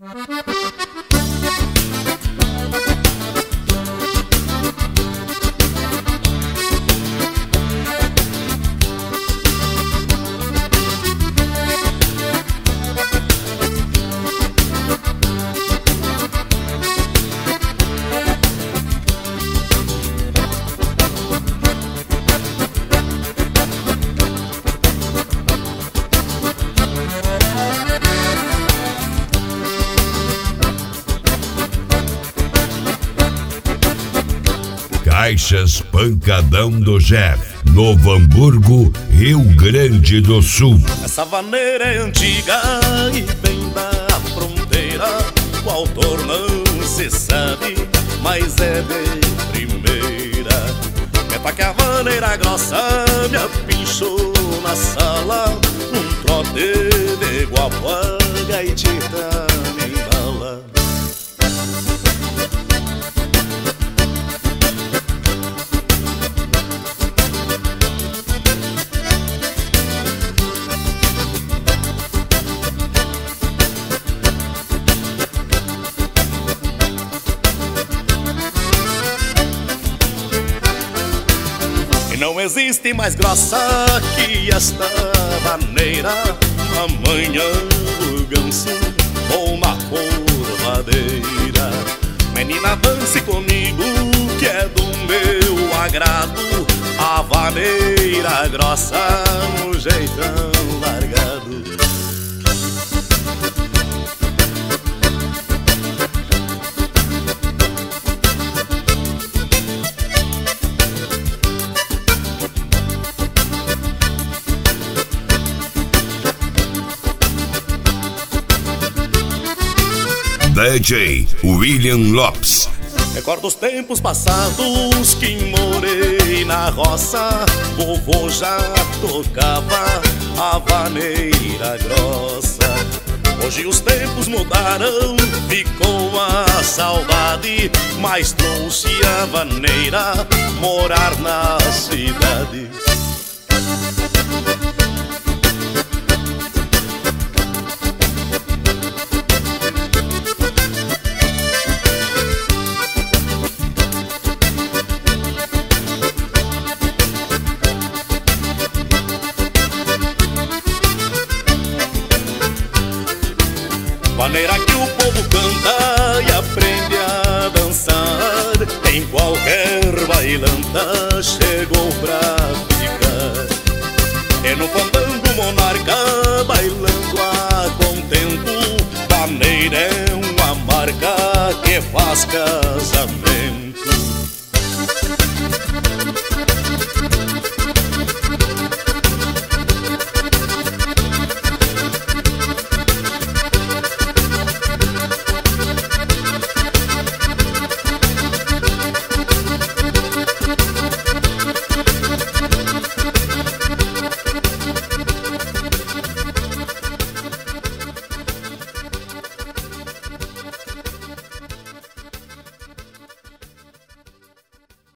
Caixas Pancadão do Jeff, Novo Hamburgo, Rio Grande do Sul. Essa vaneira é antiga e vem da fronteira. O autor não se sabe, mas é de primeira. É que a vaneira grossa me apinchou na sala, num trote de guapa, gaitita me embala. Não existe mais grossa que esta vaneira. Amanhã o ganso ou na corvadeira. Menina, dance comigo que é do meu agrado. A vaneira grossa no jeitão largado. DJ William Lopes. Recordo os tempos passados que morei na roça. Vovô já tocava a vaneira grossa. Hoje os tempos mudaram, ficou a saudade, mas trouxe a vaneira morar na cidade. Maneira que o povo canta e aprende a dançar. Em qualquer bailanta chegou pra ficar. É no fandango monarca bailando a contento. Vaneira é uma marca que faz casamento.